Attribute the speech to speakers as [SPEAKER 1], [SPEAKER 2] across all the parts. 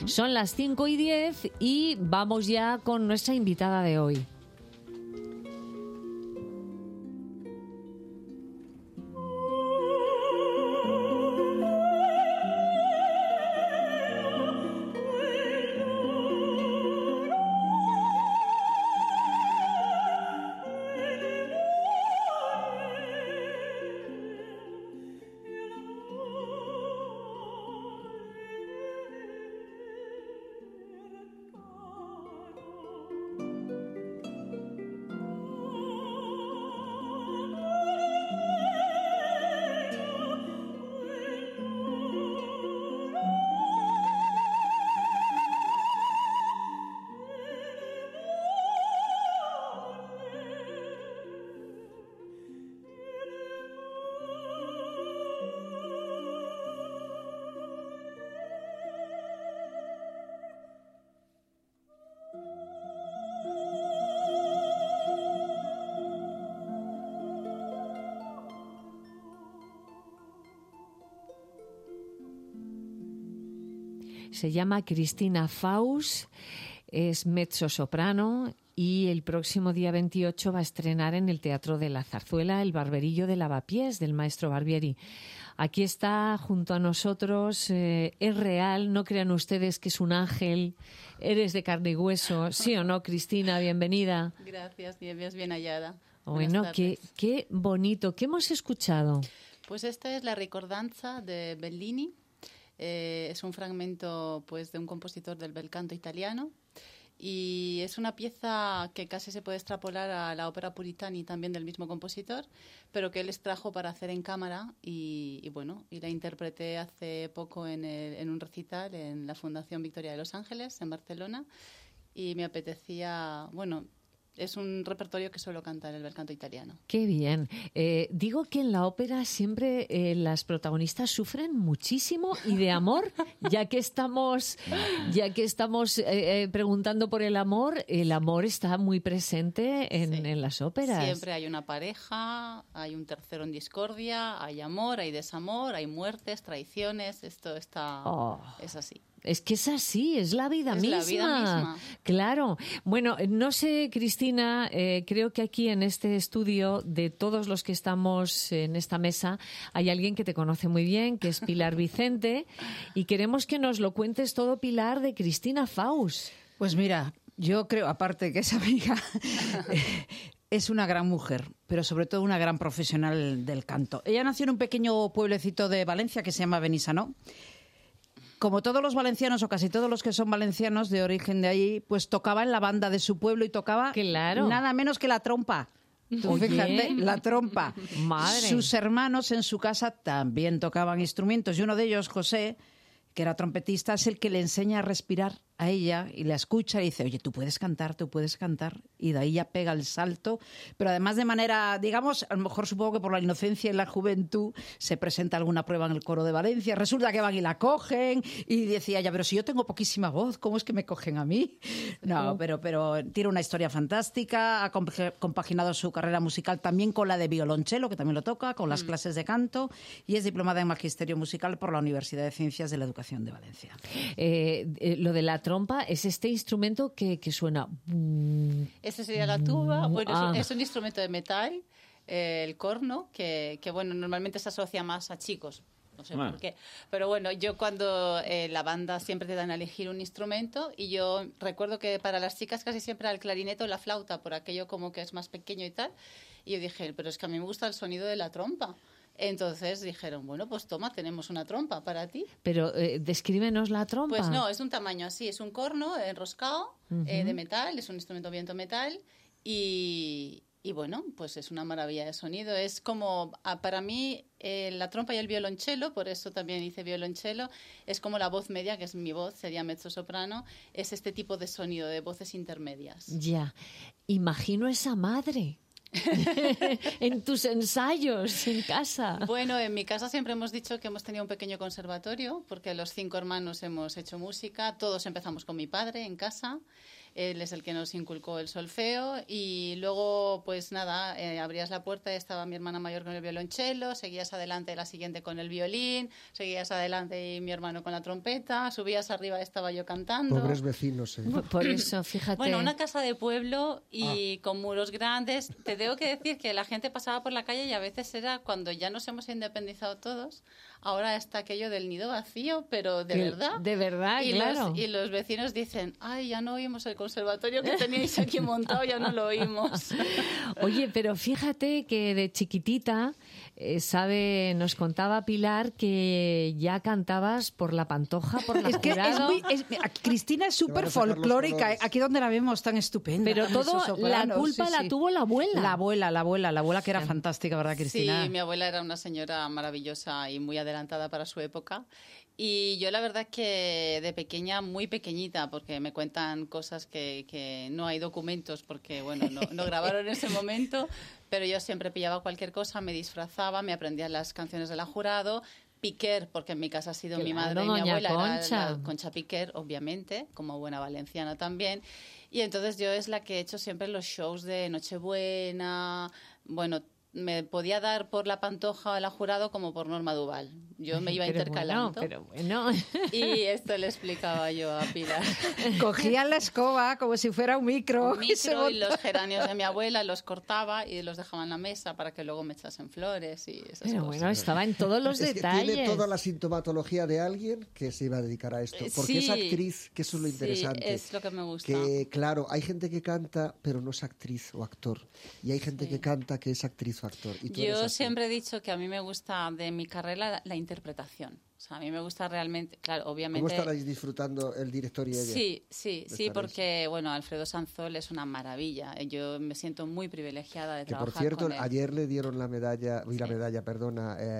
[SPEAKER 1] Son las 5:10 y vamos ya con nuestra invitada de hoy. Se llama Cristina Faust, es mezzosoprano y el próximo día 28 va a estrenar en el Teatro de la Zarzuela El Barberillo de Lavapiés, del maestro Barbieri. Aquí está junto a nosotros, es real, no crean ustedes que es un ángel, eres de carne y hueso. ¿Sí o no, Cristina? Bienvenida.
[SPEAKER 2] Gracias, bien hallada.
[SPEAKER 1] Bueno, qué bonito. ¿Qué hemos escuchado?
[SPEAKER 2] Pues esta es la Ricordanza de Bellini. Es un fragmento pues de un compositor del bel canto italiano y es una pieza que casi se puede extrapolar a la ópera Puritani, también del mismo compositor, pero que él extrajo para hacer en cámara y la interpreté hace poco en un recital en la Fundación Victoria de Los Ángeles, en Barcelona, y me apetecía, es un repertorio que suelo cantar, el bel canto italiano.
[SPEAKER 1] Qué bien. Digo que en la ópera siempre las protagonistas sufren muchísimo y de amor, ya que estamos preguntando por el amor está muy presente en las óperas.
[SPEAKER 2] Siempre hay una pareja, hay un tercero en discordia, hay amor, hay desamor, hay muertes, traiciones, es así.
[SPEAKER 1] Es que es así, es la vida misma.
[SPEAKER 2] Es la vida misma.
[SPEAKER 1] Claro. Bueno, no sé, Cristina, creo que aquí en este estudio, de todos los que estamos en esta mesa, hay alguien que te conoce muy bien, que es Pilar Vicente, y queremos que nos lo cuentes todo, Pilar, de Cristina Faust.
[SPEAKER 3] Pues mira, yo creo, aparte que es amiga, es una gran mujer, pero sobre todo una gran profesional del canto. Ella nació en un pequeño pueblecito de Valencia que se llama Benissanó. Como todos los valencianos, o casi todos los que son valencianos de origen de allí, pues tocaba en la banda de su pueblo y tocaba nada menos que la trompa. Tú fíjate, la trompa.
[SPEAKER 1] Madre.
[SPEAKER 3] Sus hermanos en su casa también tocaban instrumentos y uno de ellos, José, que era trompetista, es el que le enseña a respirar a ella y la escucha y dice, oye, tú puedes cantar, y de ahí ya pega el salto, pero además de manera, digamos, a lo mejor supongo que por la inocencia y la juventud se presenta alguna prueba en el coro de Valencia, resulta que van y la cogen y decía ella, pero si yo tengo poquísima voz, ¿cómo es que me cogen a mí? No, pero tiene una historia fantástica, ha compaginado su carrera musical también con la de violonchelo, que también lo toca, con las clases de canto, y es diplomada en Magisterio Musical por la Universidad de Ciencias de la Educación de Valencia.
[SPEAKER 1] Lo de la trompa es este instrumento que suena.
[SPEAKER 2] Esta sería la tuba. Bueno, es un instrumento de metal, el corno, que normalmente se asocia más a chicos. No sé por qué. Pero bueno, yo cuando la banda siempre te dan a elegir un instrumento y yo recuerdo que para las chicas casi siempre era el clarinete o la flauta, por aquello como que es más pequeño y tal. Y yo dije, pero es que a mí me gusta el sonido de la trompa. Entonces dijeron, bueno, pues toma, tenemos una trompa para ti.
[SPEAKER 1] Pero descríbenos la trompa.
[SPEAKER 2] Pues no, es un tamaño así, es un corno enroscado de metal, es un instrumento viento metal y bueno, pues es una maravilla de sonido. Es como, para mí, la trompa y el violonchelo, por eso también hice violonchelo, es como la voz media, que es mi voz, sería mezzosoprano, es este tipo de sonido, de voces intermedias.
[SPEAKER 1] Ya, imagino esa madre. En tus ensayos en casa.
[SPEAKER 2] Bueno, en mi casa siempre hemos dicho que hemos tenido un pequeño conservatorio porque los 5 hermanos hemos hecho música, todos empezamos con mi padre en casa Él es el que nos inculcó el solfeo y luego, pues nada, abrías la puerta y estaba mi hermana mayor con el violonchelo, seguías adelante la siguiente con el violín, seguías adelante y mi hermano con la trompeta, subías arriba y estaba yo cantando.
[SPEAKER 4] Pobres vecinos, ¿eh?
[SPEAKER 1] Por eso, fíjate.
[SPEAKER 2] Bueno, una casa de pueblo y con muros grandes. Te tengo que decir que la gente pasaba por la calle y a veces era cuando ya nos hemos independizado todos. Ahora está aquello del nido vacío, pero de verdad.
[SPEAKER 1] De verdad,
[SPEAKER 2] y
[SPEAKER 1] claro.
[SPEAKER 2] Y los vecinos dicen, ay, ya no oímos el conservatorio que teníais aquí montado, ya no lo oímos.
[SPEAKER 1] Oye, pero fíjate que de chiquitita, nos contaba Pilar que ya cantabas por la Pantoja, por la Jurado.
[SPEAKER 3] Cristina es súper folclórica. Aquí donde la vemos tan estupenda.
[SPEAKER 1] Pero todo la culpa la tuvo la abuela.
[SPEAKER 3] La abuela que era fantástica, ¿verdad, Cristina?
[SPEAKER 2] Sí, mi abuela era una señora maravillosa y muy adelantada para su época. Y yo la verdad que de pequeña, muy pequeñita, porque me cuentan cosas que no hay documentos porque, bueno, no grabaron en ese momento, pero yo siempre pillaba cualquier cosa, me disfrazaba, me aprendía las canciones de la Jurado, Piquer, porque en mi casa ha sido mi madre y mi abuela,
[SPEAKER 1] Concha.
[SPEAKER 2] era Concha Piquer, obviamente, como buena valenciana también. Y entonces yo es la que he hecho siempre los shows de Nochebuena, bueno, me podía dar por la Pantoja o la Jurado como por Norma Duval. Yo me iba intercalando.
[SPEAKER 1] Bueno.
[SPEAKER 2] Y esto le explicaba yo a Pilar.
[SPEAKER 3] Cogía la escoba como si fuera un micro.
[SPEAKER 2] Y los geranios de mi abuela los cortaba y los dejaba en la mesa para que luego me echasen flores y esas
[SPEAKER 1] Pero
[SPEAKER 2] cosas.
[SPEAKER 1] bueno, estaba en todos los detalles.
[SPEAKER 4] Tiene toda la sintomatología de alguien que se iba a dedicar a esto. Porque es actriz, que eso es lo interesante.
[SPEAKER 2] Sí, es lo que me gusta.
[SPEAKER 4] Que, claro, hay gente que canta, pero no es actriz o actor. Y hay gente que canta que es actriz o actor. Y
[SPEAKER 2] yo siempre he dicho que a mí me gusta de mi carrera la interpretación. O sea, a mí me gusta realmente, claro, obviamente...
[SPEAKER 4] ¿Cómo estaréis disfrutando el director y ella?
[SPEAKER 2] Sí, porque, bueno, Alfredo Sanzol es una maravilla. Yo me siento muy privilegiada de trabajar
[SPEAKER 4] por cierto,
[SPEAKER 2] con él.
[SPEAKER 4] ayer le dieron la medalla, la medalla de oro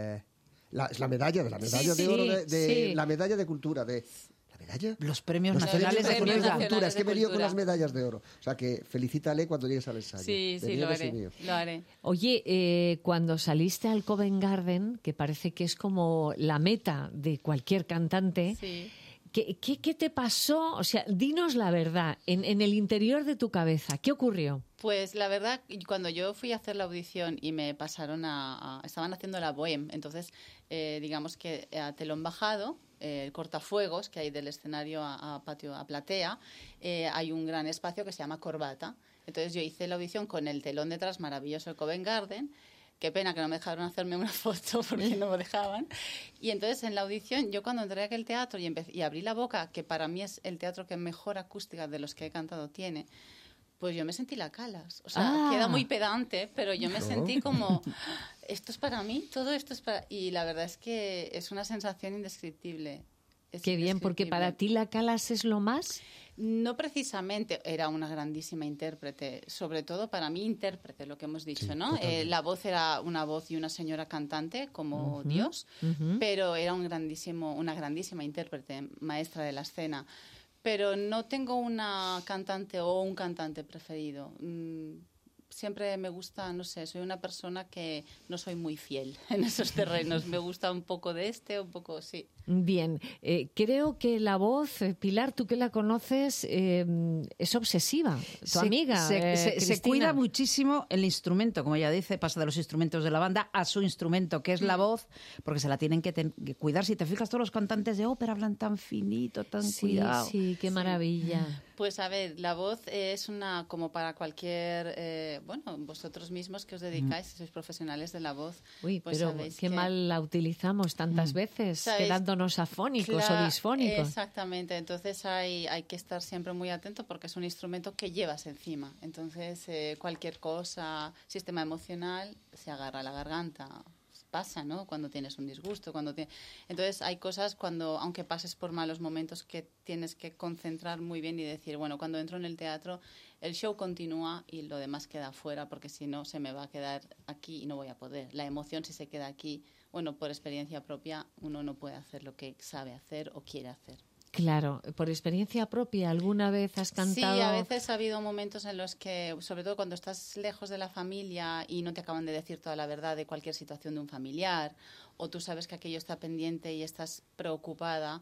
[SPEAKER 4] la medalla de cultura de... ¿Medalla?
[SPEAKER 3] Los premios
[SPEAKER 4] Los
[SPEAKER 3] nacionales de
[SPEAKER 4] premios
[SPEAKER 3] cultura.
[SPEAKER 4] cultura. Es que me lío con las medallas de oro. O sea que felicítale cuando llegues al ensayo.
[SPEAKER 2] Sí, lo haré.
[SPEAKER 1] Oye, cuando saliste al Covent Garden, que parece que es como la meta de cualquier cantante, ¿qué te pasó? O sea, dinos la verdad, en el interior de tu cabeza, ¿qué ocurrió?
[SPEAKER 2] Pues la verdad, cuando yo fui a hacer la audición y me pasaron estaban haciendo la bohème, entonces digamos que a telón bajado, el cortafuegos que hay del escenario a patio, a platea, hay un gran espacio que se llama corbata. Entonces yo hice la audición con el telón detrás maravilloso del Covent Garden. Qué pena que no me dejaron hacerme una foto porque no me dejaban. Y entonces en la audición, yo cuando entré a aquel teatro y abrí la boca, que para mí es el teatro que mejor acústica de los que he cantado tiene, pues yo me sentí la Calas. O sea, queda muy pedante, pero yo me sentí como, esto es para mí, todo esto es para... Y la verdad es que es una sensación indescriptible.
[SPEAKER 1] Qué bien, porque para ti la Calas es lo más...
[SPEAKER 2] No precisamente, era una grandísima intérprete, sobre todo para mí intérprete, lo que hemos dicho, ¿no? La voz era una voz y una señora cantante como Dios, pero era una grandísima intérprete, maestra de la escena. Pero no tengo una cantante o un cantante preferido. Siempre me gusta, no sé, soy una persona que no soy muy fiel en esos terrenos. Me gusta un poco de un poco, sí.
[SPEAKER 1] Bien, creo que la voz, Pilar, tú que la conoces, es obsesiva, tu amiga.
[SPEAKER 3] Se cuida muchísimo el instrumento, como ella dice, pasa de los instrumentos de la banda a su instrumento, que es la voz, porque se la tienen que cuidar. Si te fijas, todos los cantantes de ópera hablan tan finito, tan cuidado.
[SPEAKER 1] Sí, qué maravilla.
[SPEAKER 2] Pues a ver, la voz es como para cualquier, vosotros mismos que os dedicáis, sois profesionales de la voz.
[SPEAKER 1] Uy,
[SPEAKER 2] pues
[SPEAKER 1] pero qué mal la utilizamos tantas veces, quedándonos afónicos o disfónicos.
[SPEAKER 2] Exactamente, entonces hay que estar siempre muy atento porque es un instrumento que llevas encima. Entonces cualquier cosa, sistema emocional, se agarra a la garganta. Pasa, ¿no? Cuando tienes un disgusto, entonces hay cosas aunque pases por malos momentos, que tienes que concentrar muy bien y decir, bueno, cuando entro en el teatro, el show continúa y lo demás queda fuera, porque si no se me va a quedar aquí y no voy a poder. La emoción, si se queda aquí, bueno, por experiencia propia, uno no puede hacer lo que sabe hacer o quiere hacer.
[SPEAKER 1] Claro, por experiencia propia, ¿alguna vez has cantado?
[SPEAKER 2] Sí, a veces ha habido momentos en los que, sobre todo cuando estás lejos de la familia y no te acaban de decir toda la verdad de cualquier situación de un familiar, o tú sabes que aquello está pendiente y estás preocupada,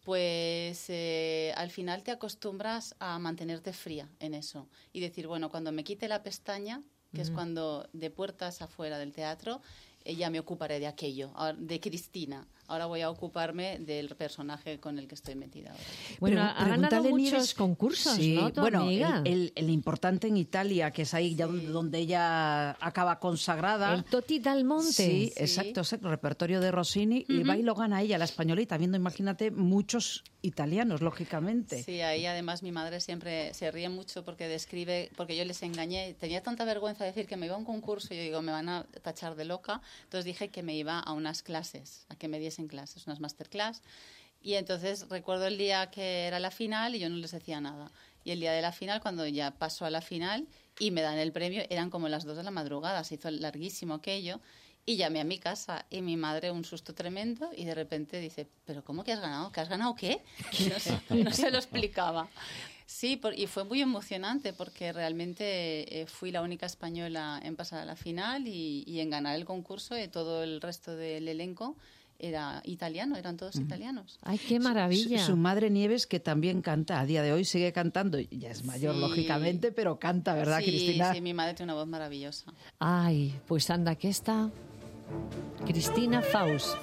[SPEAKER 2] pues al final te acostumbras a mantenerte fría en eso y decir, bueno, cuando me quite la pestaña, que es cuando de puertas afuera del teatro, ya me ocuparé de aquello, de Cristina. Ahora voy a ocuparme del personaje con el que estoy metida ahora.
[SPEAKER 1] Bueno, ha ganado muchos
[SPEAKER 3] Nieves,
[SPEAKER 1] concursos,
[SPEAKER 3] sí,
[SPEAKER 1] ¿no, tu
[SPEAKER 3] bueno,
[SPEAKER 1] amiga?
[SPEAKER 3] el importante en Italia, que es ahí ya donde ella acaba consagrada.
[SPEAKER 1] El Toti dal Monte.
[SPEAKER 3] Sí, exacto, el repertorio de Rossini, y va y lo gana ella, la españolita, viendo, imagínate, muchos italianos, lógicamente.
[SPEAKER 2] Sí, ahí además mi madre siempre se ríe mucho porque describe, porque yo les engañé, tenía tanta vergüenza de decir que me iba a un concurso, y yo digo, me van a tachar de loca, entonces dije que me iba a unas clases, a que me diesen clases, unas masterclass, y entonces recuerdo el día que era la final y yo no les decía nada, y el día de la final, cuando ya pasó a la final y me dan el premio, eran como las 2 de la madrugada, se hizo larguísimo aquello. Y llamé a mi casa y mi madre un susto tremendo y de repente dice, ¿pero cómo que has ganado? ¿Que has ganado qué? No se lo explicaba. Sí, y fue muy emocionante porque realmente fui la única española en pasar a la final y en ganar el concurso, y todo el resto del elenco era italiano, eran todos italianos.
[SPEAKER 1] ¡Ay, qué maravilla!
[SPEAKER 3] Su madre Nieves, que también canta, a día de hoy sigue cantando, ya es mayor,
[SPEAKER 2] Sí.
[SPEAKER 3] lógicamente, pero canta, ¿verdad, Cristina?
[SPEAKER 2] Sí, mi madre tiene una voz maravillosa.
[SPEAKER 1] Ay, pues anda, que está Cristina Faust.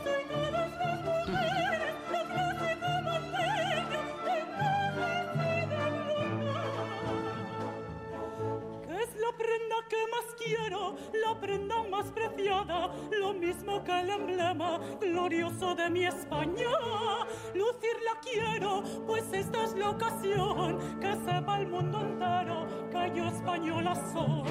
[SPEAKER 5] ¿Qué es la prenda que más quiero? La prenda más preciada, lo mismo que el emblema glorioso de mi España. Lucirla quiero, pues esta es la ocasión, que sepa el mundo entero que yo española soy.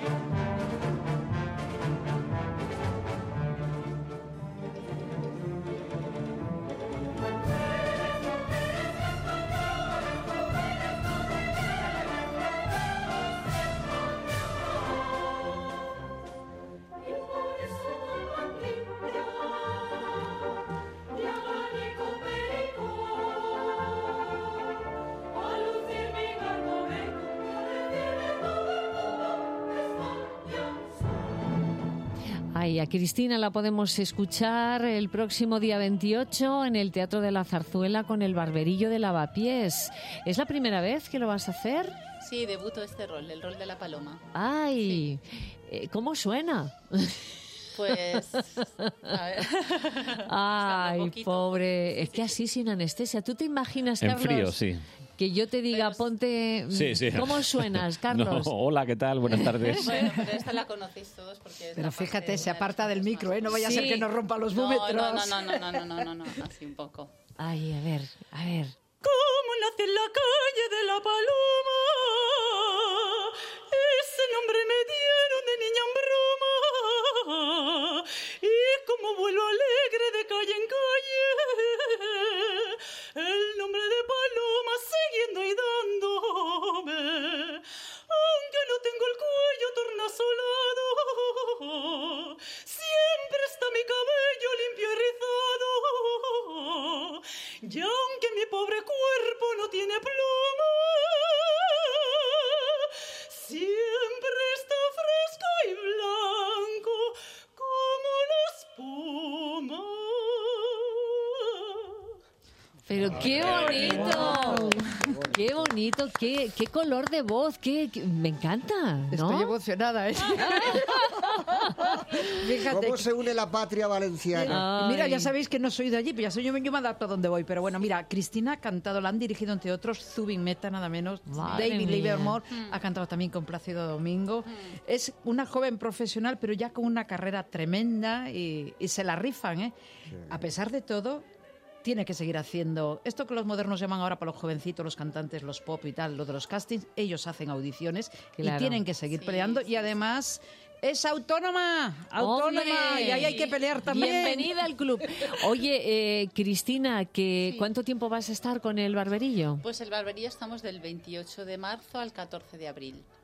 [SPEAKER 1] Ay, a Cristina la podemos escuchar el próximo día 28 en el Teatro de la Zarzuela con el Barberillo de Lavapiés. ¿Es la primera vez que lo vas a hacer?
[SPEAKER 2] Sí, debuto este rol, el rol de la paloma.
[SPEAKER 1] ¡Ay! ¿Cómo suena?
[SPEAKER 2] Pues, a ver.
[SPEAKER 1] Ay,
[SPEAKER 2] poquito.
[SPEAKER 1] pobre. Es que así sin anestesia. ¿Tú te imaginas,
[SPEAKER 6] En
[SPEAKER 1] Carlos,
[SPEAKER 6] frío, sí.
[SPEAKER 1] que yo te diga, ponte...
[SPEAKER 6] Sí, sí.
[SPEAKER 1] ¿Cómo suenas, Carlos?
[SPEAKER 6] No, hola, ¿qué tal? Buenas tardes.
[SPEAKER 2] Bueno, pero esta la conocéis todos porque es
[SPEAKER 3] Pero
[SPEAKER 2] la parte
[SPEAKER 3] fíjate,
[SPEAKER 2] de
[SPEAKER 3] se
[SPEAKER 2] una de
[SPEAKER 3] aparta
[SPEAKER 2] las
[SPEAKER 3] del
[SPEAKER 2] cosas
[SPEAKER 3] micro,
[SPEAKER 2] más-
[SPEAKER 3] no vaya a ser
[SPEAKER 1] Sí.
[SPEAKER 3] que nos rompa los
[SPEAKER 2] No,
[SPEAKER 3] búmetros.
[SPEAKER 2] no, así un poco.
[SPEAKER 1] Ay, a ver, a ver.
[SPEAKER 5] Como nací en la calle de la Paloma, ese nombre me dieron de niña en broma, y como vuelo alegre de calle en calle, el nombre de Paloma siguiendo y dándome, aunque no tengo el cuello tornasolado, siempre está mi cabello limpio y rizado, y aunque mi pobre cuerpo no tiene pluma, siempre está fresco y blanco como la espuma.
[SPEAKER 1] Pero qué bonito, qué bonito, qué color de voz, me encanta, ¿no?
[SPEAKER 3] Estoy emocionada, ¿eh? Fíjate.
[SPEAKER 4] ¿Cómo se une la patria valenciana?
[SPEAKER 1] Ay.
[SPEAKER 3] Mira, ya sabéis que no soy de allí, pero ya soy yo me adapto a donde voy. Pero bueno, mira, Cristina ha cantado, la han dirigido entre otros Zubin Mehta, nada menos.
[SPEAKER 1] Madre
[SPEAKER 3] David
[SPEAKER 1] mía.
[SPEAKER 3] Livermore ha cantado también con Plácido Domingo. Es una joven profesional, pero ya con una carrera tremenda y se la rifan, ¿eh? A pesar de todo, tiene que seguir haciendo esto que los modernos llaman ahora para los jovencitos, los cantantes, los pop y tal, lo de los castings. Ellos hacen audiciones
[SPEAKER 1] Claro.
[SPEAKER 3] y tienen que seguir
[SPEAKER 2] Sí,
[SPEAKER 3] peleando.
[SPEAKER 2] sí,
[SPEAKER 3] y además es autónoma,
[SPEAKER 1] ¡Hombre!
[SPEAKER 3] y ahí hay que pelear también.
[SPEAKER 1] Bienvenida al club. Oye, Cristina, ¿cuánto tiempo vas a estar con el barberillo?
[SPEAKER 2] Pues el barberillo estamos del 28 de marzo al 14 de abril.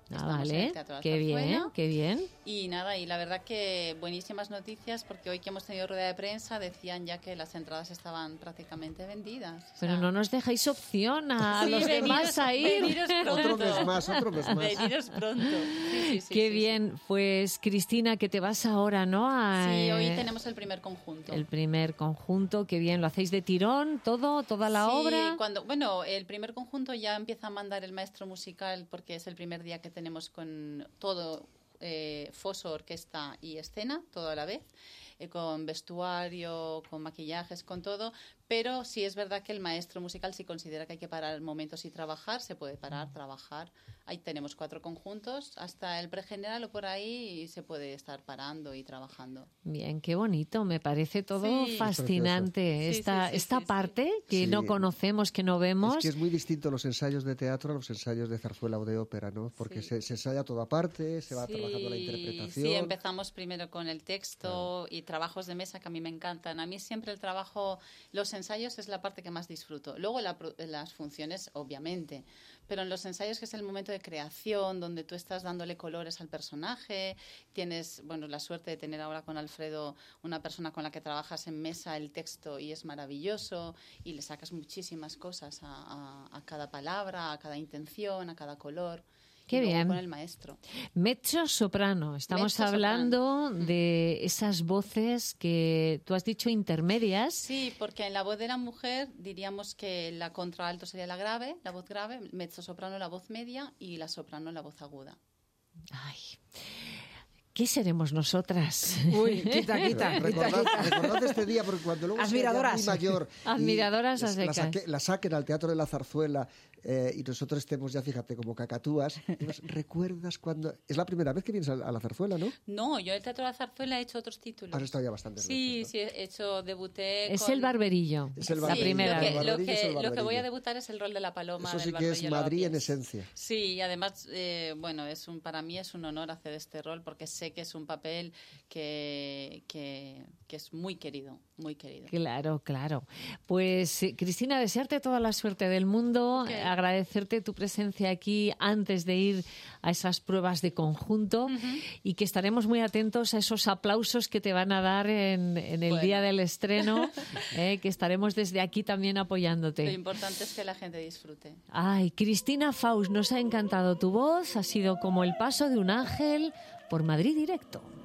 [SPEAKER 2] Estamos en el Teatro de la
[SPEAKER 1] qué bien,
[SPEAKER 2] Zarzuela.
[SPEAKER 1] qué bien.
[SPEAKER 2] Y nada, y la verdad que buenísimas noticias, porque hoy que hemos tenido rueda de prensa decían ya que las entradas estaban prácticamente vendidas. O
[SPEAKER 1] Pero
[SPEAKER 2] sea,
[SPEAKER 1] no nos dejáis opción a
[SPEAKER 2] sí,
[SPEAKER 1] los demás a ir.
[SPEAKER 2] veniros pronto.
[SPEAKER 4] Otro mes más.
[SPEAKER 2] Veniros pronto. Sí,
[SPEAKER 1] Qué bien. Pues Cristina, que te vas ahora, ¿no?
[SPEAKER 2] Sí, hoy tenemos el primer conjunto.
[SPEAKER 1] El primer conjunto, qué bien. ¿Lo hacéis de tirón, toda la obra?
[SPEAKER 2] Bueno, el primer conjunto ya empieza a mandar el maestro musical, porque es el primer día que tenemos con todo foso, orquesta y escena, todo a la vez, con vestuario, con maquillajes, con todo. Pero sí es verdad que el maestro musical, si considera que hay que parar momentos y trabajar, se puede parar, trabajar. Ahí tenemos 4 conjuntos, hasta el pregeneral o por ahí, y se puede estar parando y trabajando.
[SPEAKER 1] Bien, qué bonito, me parece todo
[SPEAKER 2] Sí.
[SPEAKER 1] fascinante.
[SPEAKER 2] Sí,
[SPEAKER 1] Esta
[SPEAKER 2] sí.
[SPEAKER 1] parte que
[SPEAKER 4] Sí.
[SPEAKER 1] no conocemos, que no vemos.
[SPEAKER 4] Es que es muy distinto los ensayos de teatro a los ensayos de zarzuela o de ópera, ¿no? Porque
[SPEAKER 2] Sí.
[SPEAKER 4] se ensaya todo aparte, se va trabajando la interpretación.
[SPEAKER 2] Sí, empezamos primero con el texto y trabajos de mesa que a mí me encantan. A mí siempre el trabajo, los ensayos es la parte que más disfruto. Luego las funciones, obviamente, pero en los ensayos, que es el momento de creación, donde tú estás dándole colores al personaje, tienes, bueno, la suerte de tener ahora con Alfredo una persona con la que trabajas en mesa el texto y es maravilloso, y le sacas muchísimas cosas a cada palabra, a cada intención, a cada color.
[SPEAKER 1] Qué
[SPEAKER 2] Y luego
[SPEAKER 1] bien.
[SPEAKER 2] con el maestro.
[SPEAKER 1] Mezzo soprano. Estamos
[SPEAKER 2] Mezzo
[SPEAKER 1] hablando de esas voces que tú has dicho intermedias.
[SPEAKER 2] Sí, porque en la voz de la mujer diríamos que la contralto sería la grave, la voz grave, mezzo soprano la voz media y la soprano la voz aguda.
[SPEAKER 1] Ay, ¿qué seremos nosotras?
[SPEAKER 3] Uy, quita.
[SPEAKER 4] Recordad este día, porque cuando luego sea ya
[SPEAKER 3] Admiradoras.
[SPEAKER 4] muy mayor y
[SPEAKER 1] Admiradoras a
[SPEAKER 4] la
[SPEAKER 1] secas.
[SPEAKER 4] la saquen al Teatro de la Zarzuela y nosotros estemos ya, fíjate, como cacatúas, dices, ¿recuerdas cuando...? Es la primera vez que vienes a la Zarzuela, ¿no?
[SPEAKER 2] No, yo en el Teatro de la Zarzuela he hecho otros títulos.
[SPEAKER 4] Has estado ya bastantes
[SPEAKER 2] Sí,
[SPEAKER 4] veces,
[SPEAKER 2] sí, he hecho, debuté
[SPEAKER 1] Es
[SPEAKER 2] con...
[SPEAKER 1] el barberillo.
[SPEAKER 4] Es el
[SPEAKER 1] la
[SPEAKER 4] barberillo.
[SPEAKER 1] primera
[SPEAKER 2] lo
[SPEAKER 1] vez.
[SPEAKER 2] que,
[SPEAKER 4] El
[SPEAKER 2] lo,
[SPEAKER 4] barberillo es el
[SPEAKER 2] que, lo que voy a
[SPEAKER 4] barberillo.
[SPEAKER 2] debutar es el rol de la paloma.
[SPEAKER 4] Eso sí
[SPEAKER 2] del
[SPEAKER 4] que es
[SPEAKER 2] Barberillo
[SPEAKER 4] Madrid en
[SPEAKER 2] Lavapiés.
[SPEAKER 4] esencia.
[SPEAKER 2] Sí, y además, bueno, para mí es un honor hacer este rol, porque sé que es un papel que es muy querido, muy querido.
[SPEAKER 1] Claro, claro. Pues Cristina, desearte toda la suerte del mundo,
[SPEAKER 2] Ok.
[SPEAKER 1] agradecerte tu presencia aquí antes de ir a esas pruebas de conjunto y que estaremos muy atentos a esos aplausos que te van a dar en el
[SPEAKER 2] Bueno.
[SPEAKER 1] día del estreno, que estaremos desde aquí también
[SPEAKER 2] Lo
[SPEAKER 1] apoyándote.
[SPEAKER 2] importante es que la gente disfrute.
[SPEAKER 1] Ay, Cristina Faust, nos ha encantado tu voz, ha sido como el paso de un ángel por Madrid Directo.